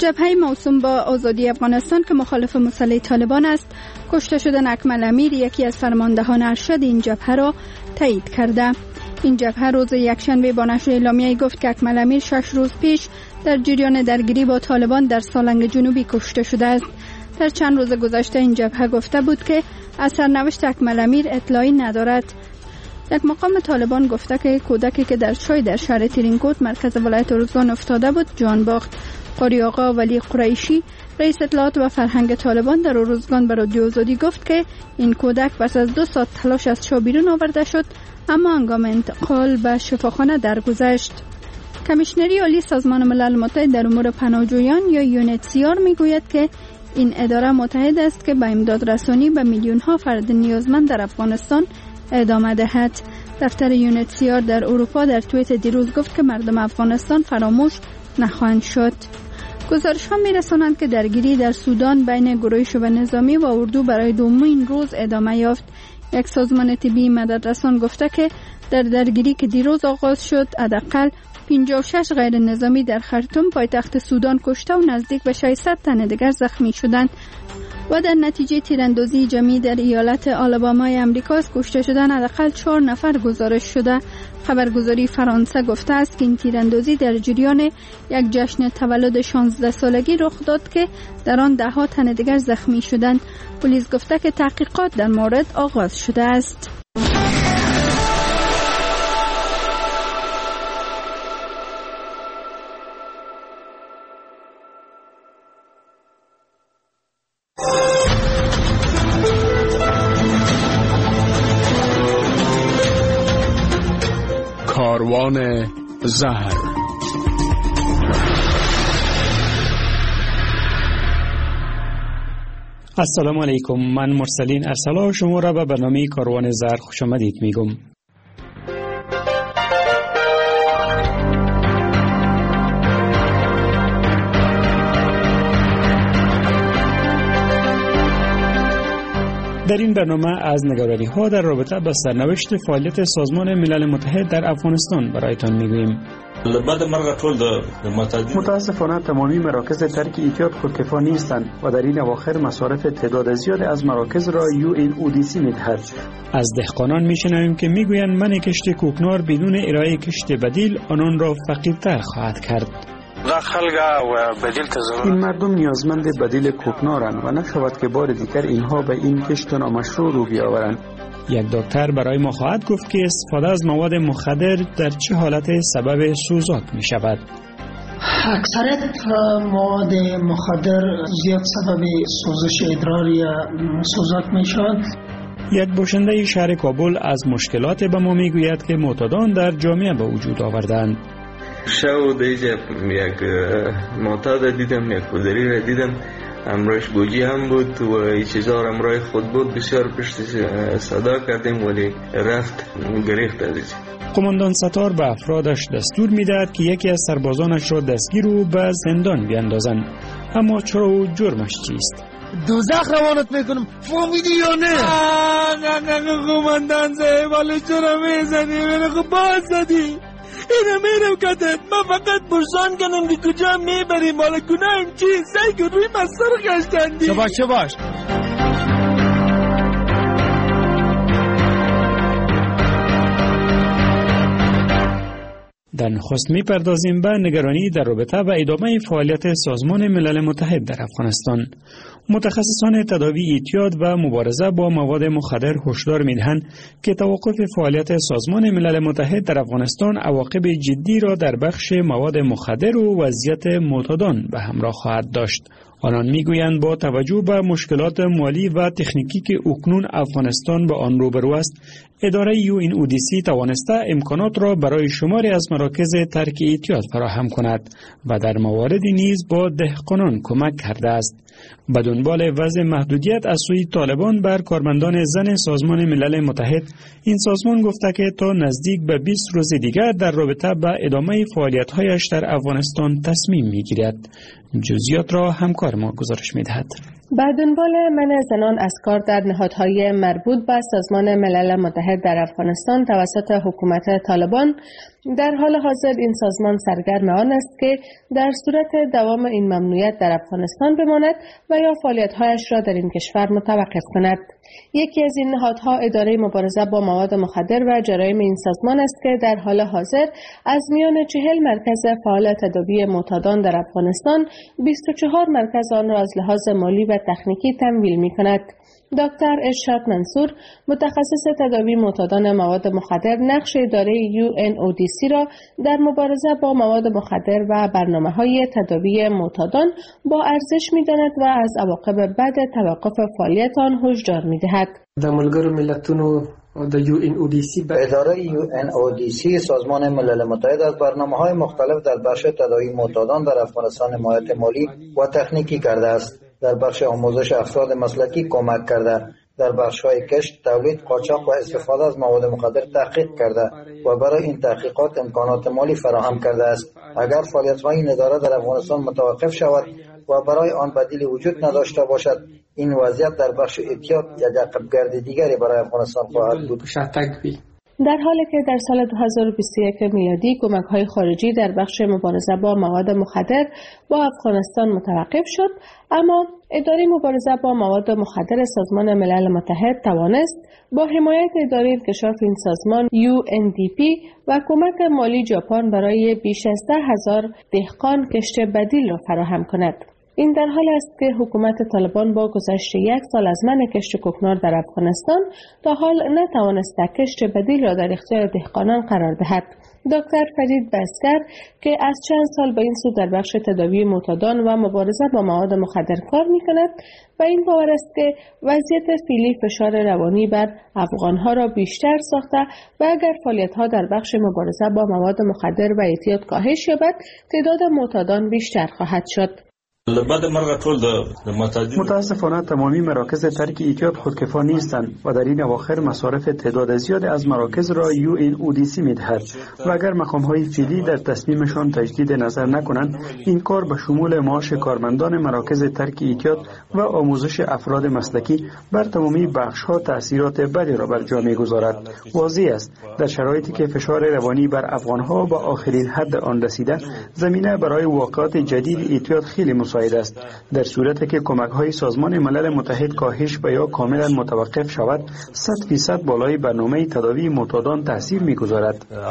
جبهه موسوم با آزادی افغانستان که مخالف مسلح طالبان است، کشته شدن اکمل امیر، یکی از فرماندهان ارشد این جبهه را تایید کرده. این جبهه روز یکشنبه با نشر اعلامیه‌ای گفت که اکمل امیر 6 روز پیش در جریان درگیری با طالبان در سالنگ جنوبی کشته شده است. در چند روز گذشته این جبهه گفته بود که از سرنوشت اکمل امیر اطلاعی ندارد. یک مقام طالبان گفته که کودکی که در چای در شهر ترینکوت مرکز ولایت روزگان افتاده بود جان باخت. قاری آقا ولی قریشی، رئیس اطلاعات و فرهنگ طالبان، در روزگان به رادیو آزادی گفت که این کودک پس از 2 ساعت تلاش از چاه بیرون آورده شد، اما هنگام انتقال به شفاخانه درگذشت. کمیشنری عالی سازمان ملل متحد در امور پناهجویان یا یونیتسیار میگوید که این اداره متحد است که به امداد رسانی به میلیون ها فرد نیازمند در افغانستان ادامه دهد. دفتر یونیتسیار در اروپا در توییت دیروز گفت که مردم افغانستان فراموش نخواهند شد. گزارش ها می رسانند که درگیری در سودان بین گروه شبه نظامی و اردو برای دومین روز ادامه یافت. یک سازمان طبی مددرسان گفته که در درگیری که دیروز آغاز شد حداقل 56 غیر نظامی در خرطوم پایتخت سودان کشته و نزدیک به 600 تن دیگر زخمی شدند و در نتیجه تیراندازی جمعی در ایالت آلابامای امریکا کشته شدن حداقل 4 نفر گزارش شده. خبرگزاری فرانسه گفته است که این تیراندازی در جریان یک جشن تولد 16 سالگی رخ داد که در آن 10 تن دیگر زخمی شدند. پلیس گفته که تحقیقات در مورد آغاز شده است. کاروان زهر. السلام علیکم، من مرسلین ارسلا شما را به برنامه کاروان زهر خوش آمدید میگم. در این برنامه از نگرانی ها در رابطه با سرنوشت فعالیت سازمان ملل متحد در افغانستان برایتان میگوییم. متاسفانه تمامی مراکز ترک ایتیاد خودکفا نیستند و در این اواخر مصارف تعداد زیاد از مراکز را UNODC میدهد. از دهقانان میشنویم که میگویند من کشت کوکنار بدون ارائه کشت بدیل آنان را فقیرتر خواهد کرد. این مردم نیازمند بدیل کوکنارند و نشود که بار دیگر اینها به این کشت نامشروع رو بیاورند. یک دکتر برای ما خواهد گفت که استفاده از مواد مخدر در چه حالت سبب سوزاک می شود. اکثریت مواد مخدر زیاد سبب سوزش ادرار یا سوزاک می شود. یک باشنده شهر کابل از مشکلات به ما می گوید که معتادان در جامعه به وجود آوردند. شو دیجا یک معتاد دیدم، یک کودری را دیدم، امروش گوجی هم بود و چیزا امروی خود بود. بسیار پشت صدا کردیم ولی رفت گریخت ازش. قماندان ستار به افرادش دستور میدهد که یکی از سربازانش را دستگیر و به زندان بیاندازند. اما چرا و جرمش چیست؟ دوزخ روانت میکنم، فهمیدی یا نه؟ نه قماندان صاحب، ولی چرا میزنی؟ منو خب باز زدی. اینو میرم کتت، من فقط پرسان کنم که کجا میبریم، حالا گناهم چیست؟ سعی که روی مستر گشتندی. چه باش در نخست میپردازیم به نگرانی در رابطه با ادامه فعالیت سازمان ملل متحد در افغانستان. متخصصان تداوی اعتیاد و مبارزه با مواد مخدر هشدار میدهند که توقف فعالیت سازمان ملل متحد در افغانستان عواقب جدی را در بخش مواد مخدر و وضعیت معتادان به همراه خواهد داشت. آنان میگویند با توجه به مشکلات مالی و تکنیکی که اکنون افغانستان با آن روبرو است، اداره UNODC توانسته امکانات را برای شماری از مراکز ترک اعتیاد فراهم کند و در مواردی نیز با دهقانان کمک کرده است. به دنبال وضع محدودیت از سوی طالبان بر کارمندان زن سازمان ملل متحد، این سازمان گفته که تا نزدیک به 20 روز دیگر در رابطه با ادامه فعالیت‌هایش در افغانستان تصمیم می‌گیرد. جزئیات را همکار ما گزارش می‌دهد. به دنبال منع زنان از کار در نهادهای مربوط به سازمان ملل متحد در افغانستان توسط حکومت طالبان، در حال حاضر این سازمان سرگرم آن است که در صورت دوام این ممنوعیت در افغانستان بماند و یا فعالیت‌هایش را در این کشور متوقف کند. یکی از این نهادها اداره مبارزه با مواد مخدر و جرایم این سازمان است که در حال حاضر از میان 40 مرکز فعال تداوی معتادان در افغانستان 24 مرکز آن را از لحاظ مالی و تکنیکی تمویل می‌کند. دکتر ارشاد منصور، متخصص تداوی معتادان مواد مخدر، نقش اداره UNODC را در مبارزه با مواد مخدر و برنامه‌های تداوی معتادان با ارزش می‌داند و از عواقب بد توقف فعالیت آن هشدار می‌دهد. در ملګرو ملتونو د UNODC به اداره UNODC سازمان ملل متحد از برنامه‌های مختلف در بخش تداوی معتادان در افغانستان حمایت مالی و تکنیکی کرده است. در بخش آموزش افراد مسلکی کمک کرده، در بخش‌های کشت، تولید، قاچاق و استفاده از مواد مخدر تحقیق کرده و برای این تحقیقات امکانات مالی فراهم کرده است. اگر فعالیت‌های این اداره در افغانستان متوقف شود و برای آن بدیلی وجود نداشته باشد، این وضعیت در بخش اعتیاد یک عقب‌گرد دیگری برای افغانستان خواهد بود. در حالی که در سال 2021 میلادی کمک‌های خارجی در بخش مبارزه با مواد مخدر با افغانستان متوقف شد، اما اداره مبارزه با مواد مخدر سازمان ملل متحد توانست با حمایت اداره انکشاف این سازمان UNDP و کمک مالی ژاپن برای بیش از 10,000 دهقان کشت بدیل را فراهم کند. این در حال است که حکومت طالبان با گذشت 1 سال از منع کشت کوکنار در افغانستان تا حال نتوانسته کشت بدیل را در اختیار دهقانان قرار دهد. دکتر فرید بسکر که از چند سال به این سو در بخش تداوی معتادان و مبارزه با مواد مخدر کار می‌کند و این باور است که وضعیت فعلی فشار روانی بر افغان‌ها را بیشتر ساخته و اگر فعالیت‌ها در بخش مبارزه با مواد مخدر و اعتیاد کاهش یابد، تعداد معتادان بیشتر خواهد شد. متاسفانه تمامی مراکز ترک اعتیاد خودکفا نیستند و در این اواخر مصارف تعداد زیاد از مراکز را UNODC می‌دهد و اگر مقام‌های فعلی در تصمیمشان تجدید نظر نکنند، این کار به شمول معاش کارمندان مراکز ترک اعتیاد و آموزش افراد مسلکی بر تمامی بخش‌ها تأثیرات بدی را بر جا می‌گذارد. واضح است در شرایطی که فشار روانی بر افغان‌ها به آخرین حد آن رسیده، زمینه برای واقعات جدید اعتیاد خیلی است. در صورتی که کمک‌های سازمان ملل متحد کاهش و یا کاملا متوقف شود، 100% بالای برنامه تداوی معتادان تاثیر می‌گذارد.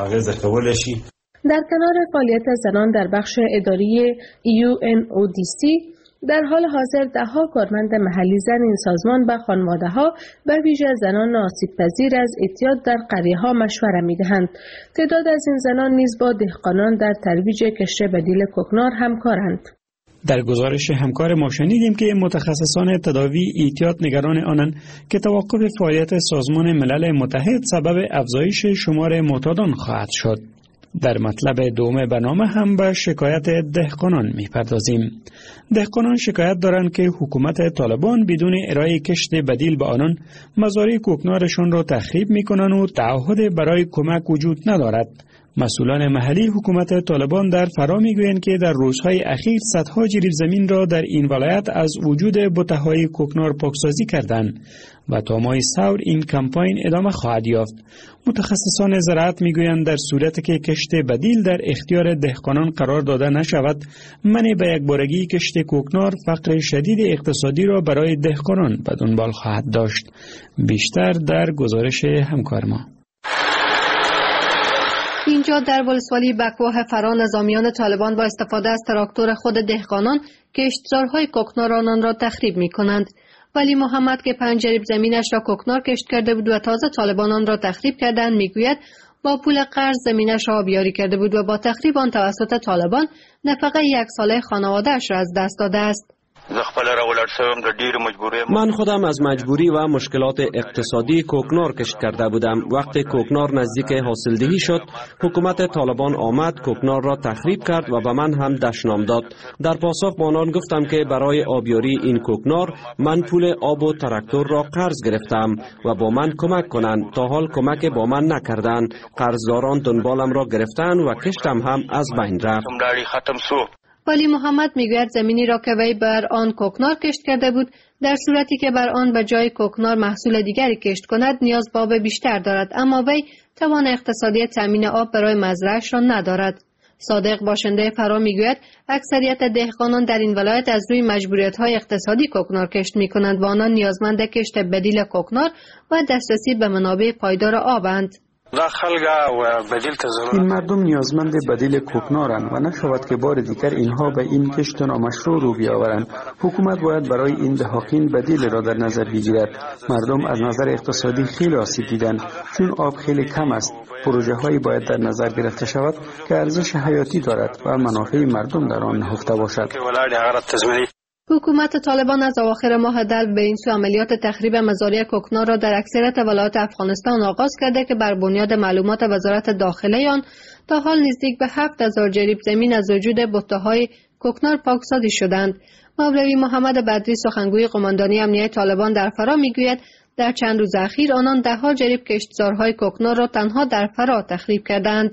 در کنار فعالیت زنان در بخش اداری UNODC، در حال حاضر ده‌ها کارمند محلی زن این سازمان به خانواده‌ها و ویژه زنان آسیب‌پذیر از اعتیاد در قریه‌ها مشوره می‌دهند. تعداد از این زنان نیز با دهقانان در ترویج کشت بدیل کوکنار همکارند. در گزارش همکار ما شنیدیم که متخصصان تداوی اعتیاد نگران آنند که توقف فعالیت سازمان ملل متحد سبب افزایش شمار معتادان خواهد شد. در مطلب دوم برنامه هم به شکایت دهقانان می‌پردازیم. دهقانان شکایت دارند که حکومت طالبان بدون ارائه کشت بدیل به آنان مزارع کوکنارشان را تخریب می‌کنند و تعهد برای کمک وجود ندارد. مسئولان محلی حکومت طالبان در فرا میگویند که در روزهای اخیر صدها جریب زمین را در این ولایت از وجود بته‌های کوکنار پاکسازی کردند و تا ماه ثور این کمپاین ادامه خواهد یافت. متخصصان زراعت میگویند در صورتی که کشت بدیل در اختیار دهقانان قرار داده نشود، منع به یکبارگی کشت کوکنار فقر شدید اقتصادی را برای دهقانان به دنبال خواهد داشت. بیشتر در گزارش همکار ما. اینجا در ولسوالی بکواه فرا نظامیان طالبان با استفاده از تراکتور خود دهقانان کشتزارهای کوکنار آنان را تخریب می کنند. ولی محمد که 5 جریب زمینش را کوکنار کشت کرده بود و تازه طالبان آن را تخریب کردند میگوید با پول قرض زمینش را آبیاری کرده بود و با تخریب آن توسط طالبان نفقه 1 ساله خانواده‌اش را از دست داده است. من خودم از مجبوری و مشکلات اقتصادی کوکنار کشت کرده بودم. وقتی کوکنار نزدیک حاصلدهی شد، حکومت طالبان آمد کوکنار را تخریب کرد و به من هم دشنام داد. در پاسخ با آنان گفتم که برای آبیاری این کوکنار من پول آب و تراکتور را قرض گرفتم و با من کمک کنند. تا حال کمک با من نکردند. قرضداران دنبالم را گرفتند و کشتم هم از بین رفت. ولی محمد میگوید زمینی را که وی بر آن کوکنار کشت کرده بود در صورتی که بر آن به جای کوکنار محصول دیگری کشت کند نیاز به آب بیشتر دارد، اما وی توان اقتصادی تامین آب برای مزرعه‌اش را ندارد. صادق باشنده فرا میگوید اکثریت دهقانان در این ولایت از روی مجبوریت‌های اقتصادی کوکنار کشت می‌کنند و آنان نیازمند کشت بدیل کوکنار و دسترسی به منابع پایدار آبند. این مردم نیازمند بدیل کوکنارند و نشود که بار دیگر اینها به این کشت نامشروع رو بیاورند. حکومت باید برای این دهاقین بدیل را در نظر بگیرد. مردم از نظر اقتصادی خیلی آسیب دیدند چون آب خیلی کم است. پروژه هایی باید در نظر گرفته شود که ارزش حیاتی دارد و منافع مردم در آن نهفته باشد. حکومت طالبان از اواخر ماه دلو به این سو عملیات تخریب مزارع کوکنار را در اکثریت ولایات افغانستان آغاز کرده که بر بنیاد معلومات وزارت داخله آن تا حال نزدیک به 7000 جریب زمین از وجود بته‌های کوکنار پاکسازی شدند. مولوی محمد بدری سخنگوی قماندانی امنیت طالبان در فرا میگوید در چند روز اخیر آنان 10 جریب کشتزارهای کوکنار را تنها در فرا تخریب کردند.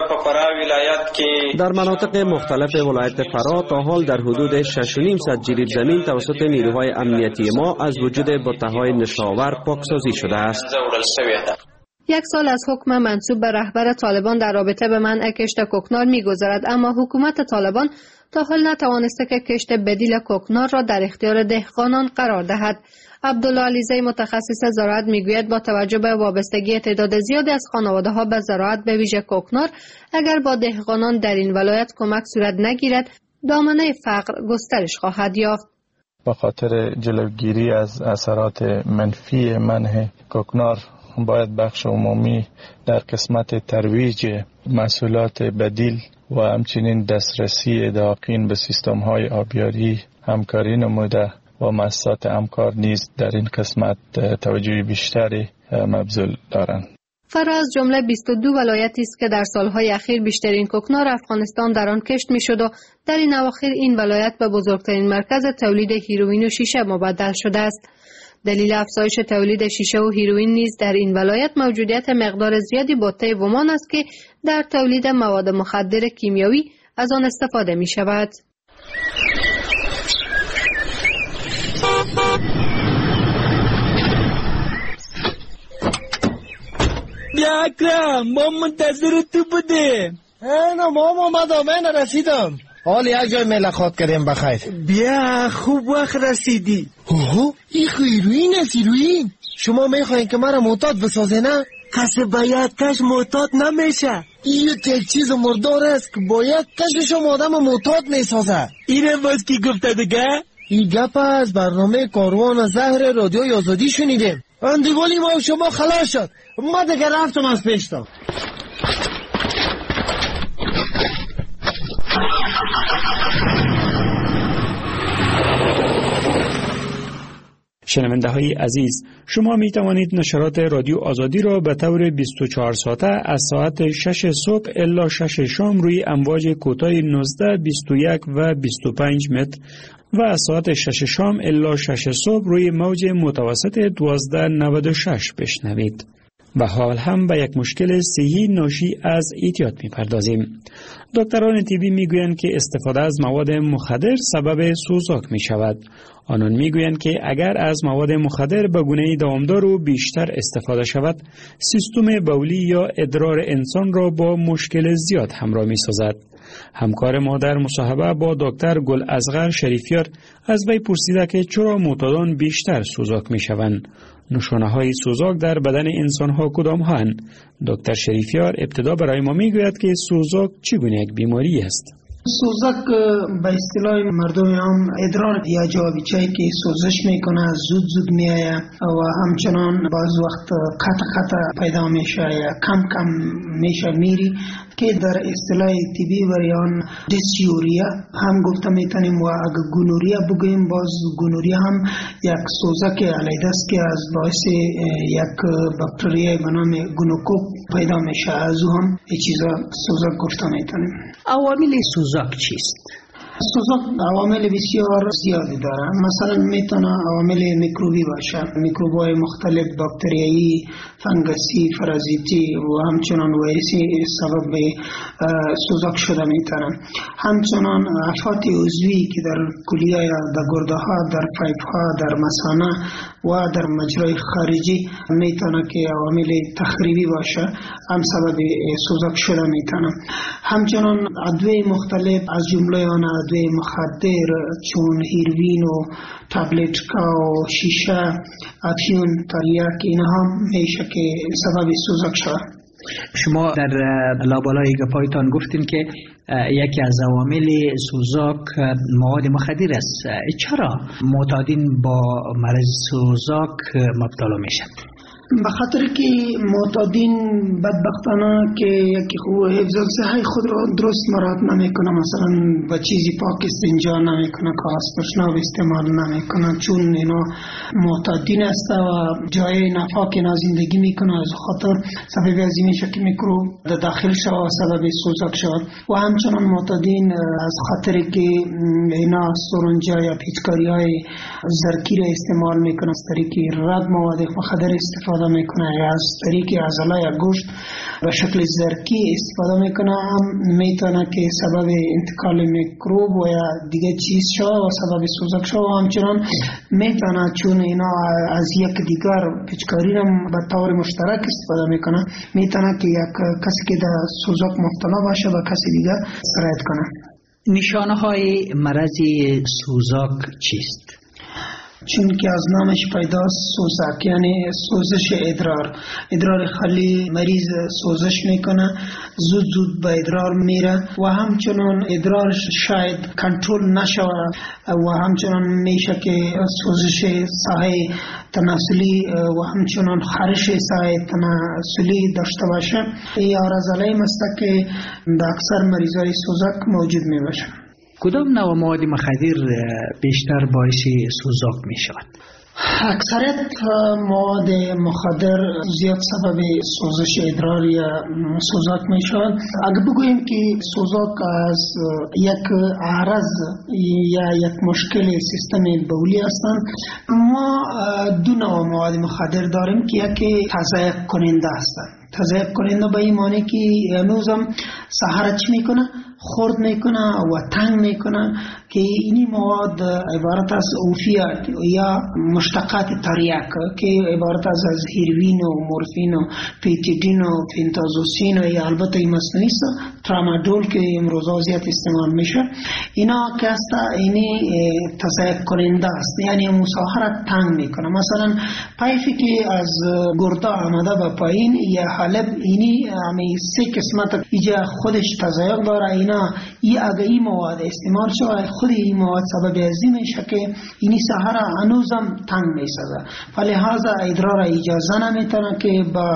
در مناطق مختلف ولایت فرا تا حال در حدود 6.5 جریب زمین توسط نیروهای امنیتی ما از وجود بته‌های نشاور پاکسازی شده است. 1 سال از حکم منصوب به رهبر طالبان در رابطه به منع کشت کوکنار می‌گذرد، اما حکومت طالبان تا حال نتوانسته که کشت بدیل کوکنار را در اختیار دهقانان قرار دهد. عبدالله علیزی متخصص زراعت میگوید با توجه به وابستگی تعداد زیادی از خانواده‌ها به زراعت به ویژه کوکنار، اگر با دهقانان در این ولایت کمک صورت نگیرد دامنه فقر گسترش خواهد یافت. به خاطر جلوگیری از اثرات منفی منع کوکنار باید بخش عمومی در قسمت ترویج محصولات بدیل و همچنین دسترسی دهقان به سیستم‌های آبیاری همکاری نموده و مؤسسات همکار نیز در این قسمت توجه بیشتری مبذول دارند. فرا از جمله 22 ولایتی است که در سالهای اخیر بیشترین کوکنار افغانستان در آن کشت میشد و در این اواخر این ولایت به بزرگترین مرکز تولید هیروئین و شیشه مبدل شده است. دلیل افزایش تولید شیشه و هیروئین نیز در این ولایت موجودیت مقدار زیادی بته ومان است که در تولید مواد مخدر کیمیایی از آن استفاده می شود. بیا اکرم، ما منتظر تو بودیم. نه ما اومدم، من رسیدم. حال یک جای ملاقات کردیم بخیر. بیا خوب وقت رسیدی. اوه این هیروئین است. هیروئین شما میخواین که مرا معتاد بسازه نه؟ کسی باید کش معتاد نمیشه. این یک چیز مردار است که باید کشش آدم معتاد میسازه. اینه باز کی گفته دیگه؟ این گپ از برنامه کاروان زهر رادیوی آزادی شنیدیم. اندیوالی ما و شما خلاص شد. ما دیگه رفتم از پیشتا. شنونده های عزیز، شما می توانید نشرات رادیو آزادی را به طور 24 ساعته از ساعت 6 صبح الی 6 شام روی امواج کوتاه 19, 21 و 25 متر و از ساعت 6 شام الی 6 صبح روی موج متوسط 1296 بشنوید. و حال هم به یک مشکل صحی ناشی از اعتیاد می‌پردازیم. دکتران طبی میگویند که استفاده از مواد مخدر سبب سوزاک می شود. آنان میگویند که اگر از مواد مخدر به گونه دامدار و بیشتر استفاده شود، سیستم بولی یا ادرار انسان را با مشکل زیاد همراه می سازد. همکار ما در مصاحبه با دکتر گلاصغر شریفیار از وی پرسیده که چرا معتادان بیشتر سوزاک می شوند. نشانه های سوزاک در بدن انسان ها کدام هستند؟ دکتر شریفیار ابتدا برای ما می گوید که سوزاک چگونه یک بیماری است. سوزاک به اصطلاح مردم هم ادرار یا جوابیچه‌ای که سوزش میکنه زود میآید و همچنان بعض وقت قطع پیدا میشه یا کم میشه میری که در اصطلاح طبی وریان دیسیوریا هم گفته میتونیم و اگر گونوریا بگوییم باز گونوریا هم یک سوزاک علیده است که از باعث یک باکتری به نام گونوکوک پیدا میشه، از او هم این چیزا سوزاک گفته میتونیم. عوامل سوزاک چیست؟ سوزاک عوامل بسیار زیادی داره. مثلا میتونه عوامل میکروبی باشه، میکروب‌های مختلف باکتریایی، فنگسی، پارازیتی و همچنان ویروسی سبب به سوزاک شده میتونه. همچنان آفات عضوی که در کلیه یا در گرده ها، در پایپ ها، در مثانه و در مجرای خارجی میتونه که عوامل تخریبی باشه، هم سبب سوزاک شده میتونه. همچنان ادویه مختلف از جمله آن ادویه مخدر چون هیروین و تابلتکا و شیشه، افیون، تریاک، اینها میشه که سبب سوزاک شده. شما در لابلای گپایتان گفتین که یکی از عوامل سوزاک مواد مخدر است. چرا معتادین با مرض سوزاک مبتلا میشن؟ به خاطر که معتادین بدبختانه که یکی خوب حفظ صحه خود را درست مراعات نمیکنه، مثلا با چیزی پاک استنجا نمیکنه، کاغذ پشناب استعمال نمیکنه، چون اینا معتادین است و جای ناپاک اینا زندگی میکنه، از خاطر سبب ازی میشه که میکروب داخل شود و سبب سوزاک شود. و همچنان معتادین از خاطر که اینا سرنجا یا پیچکاری های زرکی را استعمال میکنه، از طریق رد مواد مخدر استفاده میکنه یا از طریق عضله یا گوشت به شکل زرکی استفاده میکنه، هم میتونه که سبب انتقال میکروب و یا دیگه چیز شود و سبب سوزاک شود. و همچنان میتونه چون اینا از یک دیگر پیچکاری را به طور مشترک استفاده میکنه، میتونه که یک کسی که در سوزاک مبتلا باشه به کسی دیگر سرایت کنه. نشانه های مرض سوزاک چیست؟ چون که از نامش پیداست سوزاک یعنی سوزش ادرار خالی مریض سوزش میکنه، زود به ادرار میره و همچنان ادرارش شاید کنترل نشوه و همچنان میشه که سوزش ساحه تناسلی و همچنان خارش ساحه تناسلی داشته باشه. یا رزاله است که در اکثر مریضای سوزاک موجود میباشه. کدام نوع مواد مخدر بیشتر باعث سوزاک می شود؟ اکثریت مواد مخدر زیاد سبب سوزش ادرار یا سوزاک می شود. اگر بگوییم که سوزاک از یک عرض یا یک مشکل سیستم بولی هستند، ما دو نوع مواد مخدر داریم که یکی تضعیف کننده هستند. تضعیف کننده به این معنی که هنوزم سحر چی میکنه؟ خورد میکنه و تنگ میکنه که اینی مواد عبارت از اوفیات یا مشتقات تریاک که عبارت از هیروین و مورفین و پیتیدین و پنتازوسین و یا البته مصنوعی است ترامادول که امروزا زیاد استعمال میشه. اینا که است اینی تضعیف کننده است، یعنی مساحر تنگ میکنه. مثلا پایفی که از گرده آمده به پایین یا حالب اینی همی سه قسمت ایجا خودش تضعیف داره. اینا اگه این مواد استعمال شود خود این مواد سبب ازی میشه که اینی سحر هنوزم تنگ میسازه، فلهذا ادرار اجازه نمیتونه که با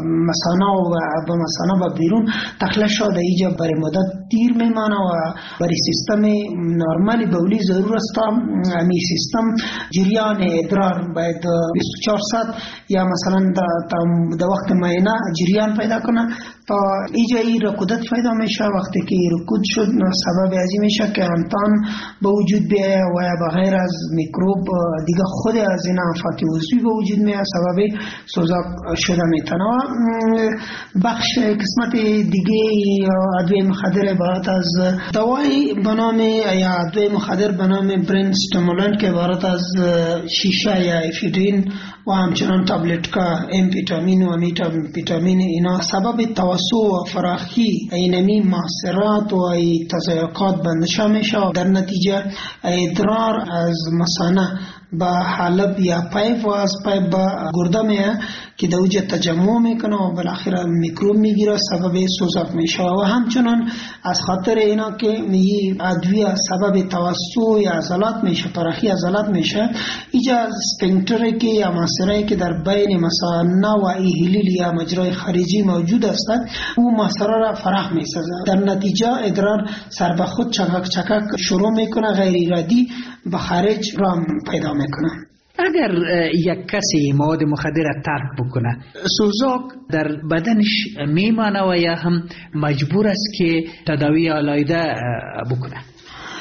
مثانه و بیرون تخلیه شده ایجا برای مدت دیر میمانه و برای سیستم نرمال بولی ضرور است امی سیستم جریان ادرار باید 24 ساعت یا مثلا در وقت معینه جریان پیدا کنه تا ایجا ای رکودت پیدا میشه. وقتی که رکود شد سبب ازی میشه که انتان به وجود بیایه و بغیر از میکروب دیگه خود از این آفات عضوی به وجود میایه، سبب سوزاک شده میتونه. بخش قسمت دیگه ادویه مخدر عبارت از دوای بنام یا ادویه مخدر بنام برین استیمولانت که عبارت از شیشه یا افیدرین و همچنان تابلتکا، امفیتامین و میتامین، اینا سبب توسع و فراخی اینمی محصرات و تضایقات بندشا میشه. در نتیجه ادرار از مثانه با حلب یا پایپ و از پایپ با گرده میه که در اوجه تجمع میکنه و بالاخره میکروب میگیره، سبب سوزاک میشه. و همچنان از خاطر اینا که این ادویه سبب توسع یا عضلات میشه، فراخی عضلات میشه، ایجا اسفنکتری که یا محصره که در بین مثانه و ایهلیل یا مجرای خارجی موجود است او محصره را فراخ میسازه. در نتیجه ادرار سر به خود چکک شروع میکنه، غیر ارادی به خارج را پیدا میکنه. اگر یک کسی مواد مخدر ترک بکنه سوزاک در بدنش میمانه و یا هم مجبور است که تداوی علاوه بکنه؟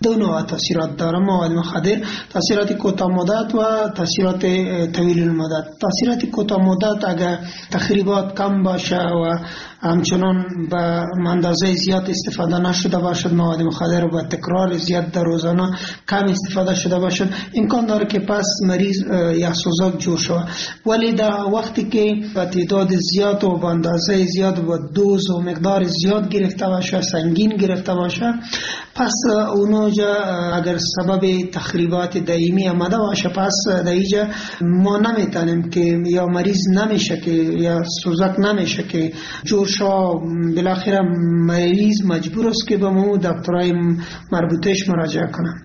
دو نوع تاثیرات داره مواد مخدر، تاثیرات کوتاه مدت و تاثیرات طویل المدت. تاثیرات کوتاه مدت اگر تخریبات کم باشه و همچنان به اندازه زیاد استفاده نشده باشد، مواد مخدر و تکرار زیاد در روزانه کم استفاده شده باشد، امکان داره که پس مریض یا سوزاک جور شود. ولی در وقتی که به تعداد زیاد و به اندازه زیاد و دوز و مقدار زیاد گرفته باشه، سنگین گرفته باشه، پس اونجا اگر سبب تخریبات دائمی آمده باشه، پس در اینجا ما نمیتونیم که یا مریض نمیشه که یا سوزاک نمیشه که جور شو. بالاخره مریض مجبور است که به مو دکترای مربوطهش مراجعه کنه.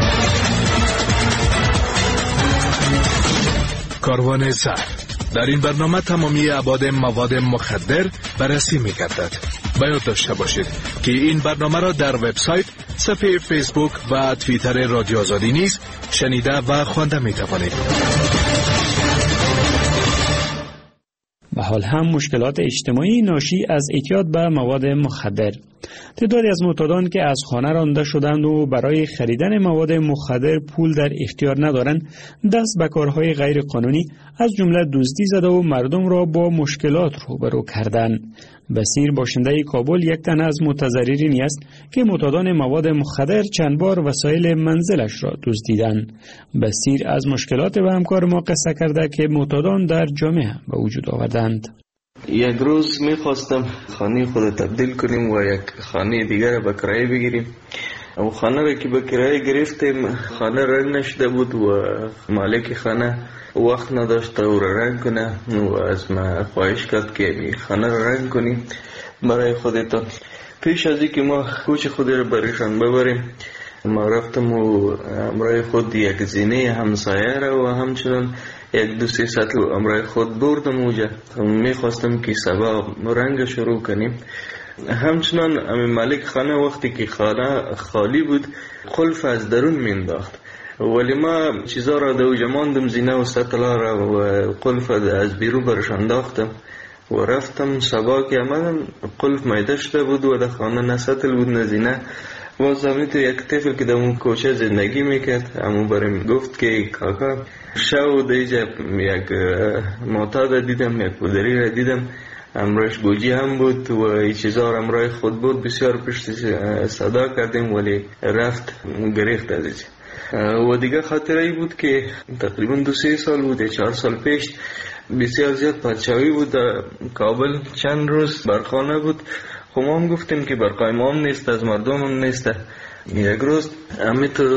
کاروان زهر. در این برنامه تمامی ابعاد مواد مخدر بررسی می‌گردد. باید داشته باشید که این برنامه را در وبسایت، صفحه فیسبوک و توییتر رادیو آزادی نیز شنیده و خوانده می‌توانید. به حال هم مشکلات اجتماعی ناشی از اعتیاد به مواد مخدر. تعدادی از معتادان که از خانه رانده شدند و برای خریدن مواد مخدر پول در اختیار ندارند، دست به کارهای غیر قانونی از جمله دزدی زده و مردم را با مشکلات روبرو کردند. بصیر باشنده کابل یک تن از متضررینی است که معتادان مواد مخدر چند بار وسایل منزلش را دزدیدند. بصیر از مشکلات و همکار ما قصه کرده که معتادان در جامعه به وجود آوردند. یک روز میخواستم خانه خود تبدیل کنیم و یک خانه دیگر به کرایه بگیریم. او خانه را که به کرایه گرفتیم، خانه رنگ نشده بود و مالک خانه وقت نداشت او را رنگ کنه و از ما خواهش کرد که خانه را رنگ کنیم برای خودتان. پیش از اینکه ما کوچ خود را برشان ببریم، ما رفتم و امرای خود یک زینه همسایه را و همچنان یک دو سه سطل امرای خود بردم اوجا. میخواستم که سبا رنگ شروع کنیم. همچنان امی مالک خانه وقتی که خانه خالی بود قلف از درون مینداخت، ولی ما چیزا را در اوجا ماندم، زینه و سطل را و قلف از بیرون برش انداختم و رفتم. سبا که آمدم قلف میده شده بود و در خانه نه سطل بود نه زینه. باز تو یک طفل که در اون کوچه زندگی میکرد، همون برای گفت که کاکا شو دیجا یک معتاد دیدم، یک پودری را دیدم، امرایش گوجی هم بود و ای چیزا را امرای خود بود. بسیار پشت صدا کردیم ولی رفت گریخت از ایجا. و دیگه خاطره ای بود که تقریبا 2-3 سال بود یا 4 سال پیش بسیار زیاد پادشاهی بود در کابل. چند روز برخانه بود. خب ما هم گفتیم که برقای ما هم نیست، از مردم هم نیست. یک روز امی تو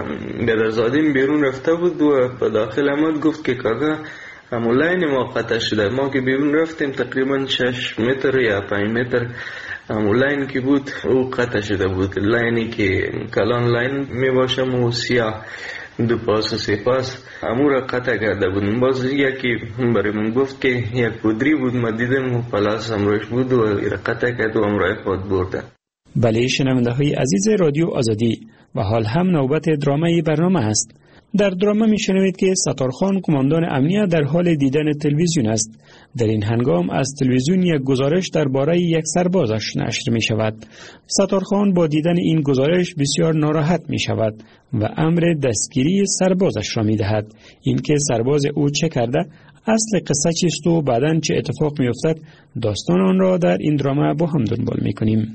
بدرزادیم بیرون رفته بود و به داخل آمد گفت که کاکا همون لاین ما قطع شده. ما که بیرون رفتیم تقریبا 6 متر یا 5 متر همون لاین که بود او قطع شده بود. لاینی که کلان لاین می باشم و سیاه 2 پاس و 3 پاس امور را قطع کرده بودم. باز یکی برای من گفت که یک پودری بود، ما دیدم و پلاس امروش بود و را قطع کرد و امروی خود برده. بله شنونده های عزیز رادیو آزادی، و حال هم نوبت درامه برنامه است. در درامه می شنوید که ستارخان قماندان امنیت در حال دیدن تلویزیون است. در این هنگام از تلویزیون یک گزارش درباره یک سربازش نشر می شود. ستارخان با دیدن این گزارش بسیار ناراحت می شود و امر دستگیری سربازش را می دهد. اینکه سرباز او چه کرده، اصل قصه چیست و بعداً چه اتفاق می افتد، داستان آن را در این درامه با هم دنبال می کنیم.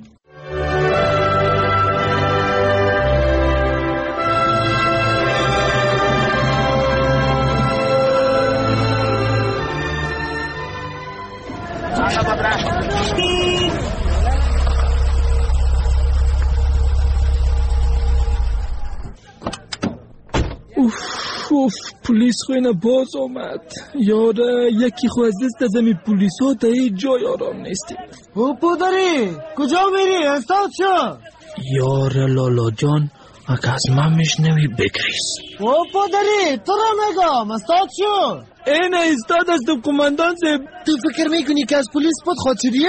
پلیس خوینه باز آمد. یاره یکی خو از دست از امی پلیس ها تا هیچ جای آرام نیستیم. او پدری کجا میری؟ استاد شو. یاره لالا جان اگه از من میشنوی بگریز. او پدری تو را میگم استاد شو. این استاد از تو قماندان زب. تو فکر میکنی که از پلیس پد خود شدیه؟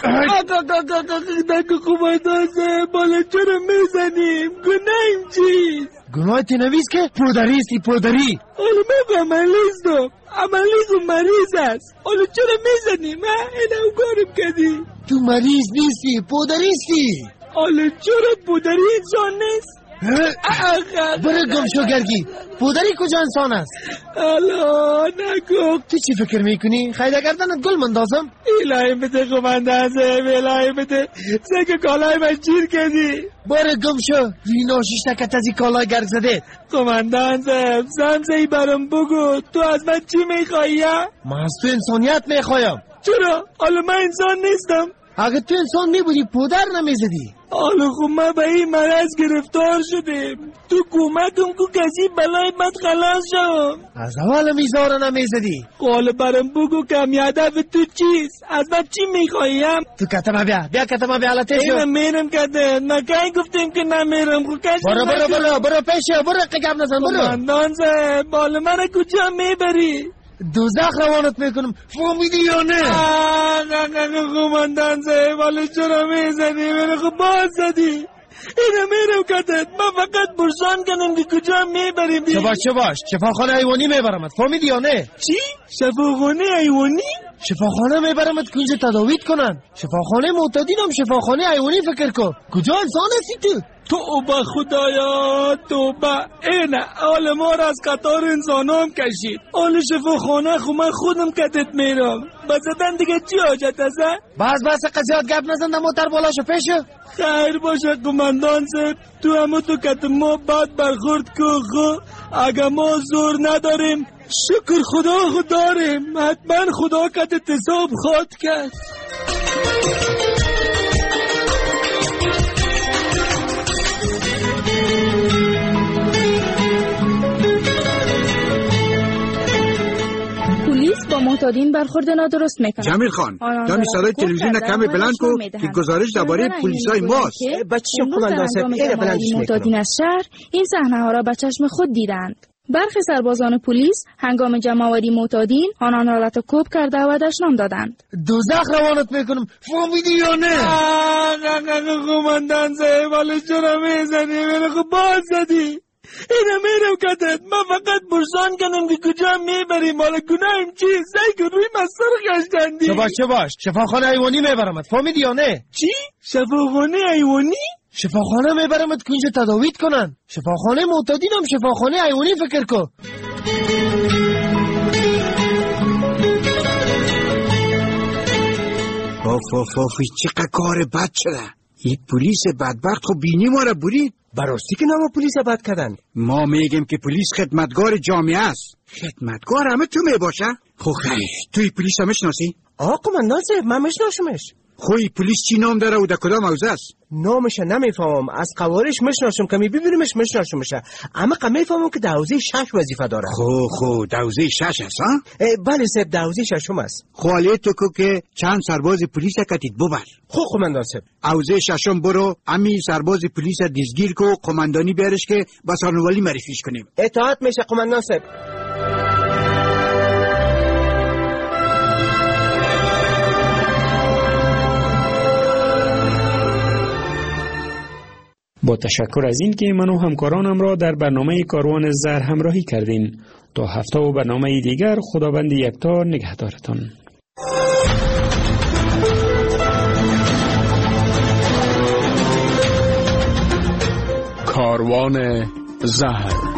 دکو قماندان زب بالا چرا میزنیم؟ گناهیم چیست؟ گناه تی نویز که پودریستی پودری. حالا من عملیزم. عملیزم مریض است. حالا چرا میزنیم؟ اینه او کارم کردی. تو مریض نیستی پودریستی. حالا چرا پودری انسان نیست؟ برو گم شو گرگی. پودری کجا انسان است؟ الا نگو. تو چی فکر میکنی؟ خیلی گردنت گل مندازم؟ الهی بده قماندان صاحب، الهی بده. سگ کالای من چیر کردی. برو گم شو. وینا شیشتکت از این کالای گرگ زده. قماندان صاحب سمسهی برام بگو، تو از من چی میخوایی؟ من از تو انسانیت میخوایم. چرا؟ حالا من انسان نیستم. اگه تو انسان میبودی پودر نمیزدی. حالا خب ما به این مرض گرفتار شدیم، تو کمکم کو کسی بلای من خلاص شم. از اول میزاره نمیزدی. حالا برام بگو کمی هدف تو چیست؟ از من چی میخوایم؟ تو کتمه بیا کتمه بیا حالتش شو. اینم میرم کده، نکایی گفتیم که نمیرم. خب کشی برو پیشه، برو قگم نزن. برو قماندان صاحب، حالا من کجا میبری؟ دوزخ روانت میکنم، فهمیدی یا نه؟ قماندان صاحب حالا چرا میزنی؟ من خب باز زدی. اینو میرم کدت، من فقط برسان کنم که کجا میبریم. چه باش شفاخانه حیوانی میبرمت، فهمیدی یا نه؟ چی؟ شفاخانه حیوانی؟ شفاخانه میبرمت که اینجا تداویت کنن. شفاخانه معتادین هم شفاخانه حیوانی فکر کن. کجا انسان هستی تو؟ توبه خدایا توبه. اینه حال ما را از قطار انسان هم کشید. حال شفاخانه خو من خودم کدت میرم. بزدن دیگه چی حاجت است؟ بس قضیات گپ نزن، موتر بالاشو پیشو. خیر باشه قماندان صاحب، تو همه تو کت ما بد برخورد که خو اگه ما زور نداریم شکر خدا داریم. حتما خدا کت حساب خواد کرد. با معتادین برخورد نادرست میکنه. جمیل خان، دمی صدای تلویزیون کمی بلند کو که گزارش درباره پلیسای ماست. بچه‌شو قماندان صاحب اینو بلندش میکنه. معتادین از شهر این صحنه ها را به چشم خود دیدند. برخی سربازان پلیس هنگام جمع‌آوری معتادین آنان را لطوکوب کرده و دشنام دادند. دوزخ روانت میکنم، فهمیدی یا نه؟ قماندان صاحب حالا چرا میزنی؟ من خب باز زدی. اینو میرم کدت، من فقط برسان کنم که کجا میبریم. حالا گناهم چیست؟ زی که روی مستر خشتندی. چه باش شفاخانه حیوانی میبرمت، فهمیدی یا نه؟ چی؟ شفاخانه حیوانی؟ شفاخانه میبرمت که اینجا تداویت کنن. شفاخانه معتادین هم شفاخانه حیوانی فکر کن. آفی چقدر کار بد شده. این پلیس بدبخت خب بینی ما را برید. براستی که نام پلیس بد کردن. ما میگیم که پلیس خدمتگار جامعه است. خدمتگار همه تو میباشه؟ خب خیر، توی پلیس هم میشناسی؟ قماندان صاحب من میشناسمش. خوی پلیس چی نام داره و در کدام حوزه است؟ نامش نمیفهمم، از قوارش میشناسم که میبینیمش میشناسمش، اما میفهمم که دوزه 6 وظیفه داره. خو دوزه 6 است ها؟ بله صاحب دوزه 6 است. خوالی تو که چند سرباز پلیس کتید ببر. خب قماندان صاحب. اوزه 6 برو امی سرباز پلیس دیزگیر کو قماندانی بیارش که بسانوالی معرفیش کنیم. اطاعت میشه قماندان صاحب. با تشکر از این که من و همکارانم را در برنامه کاروان زهر همراهی کردین. تا هفته و برنامه دیگر خداوند یکتا نگهدارتان. کاروان زهر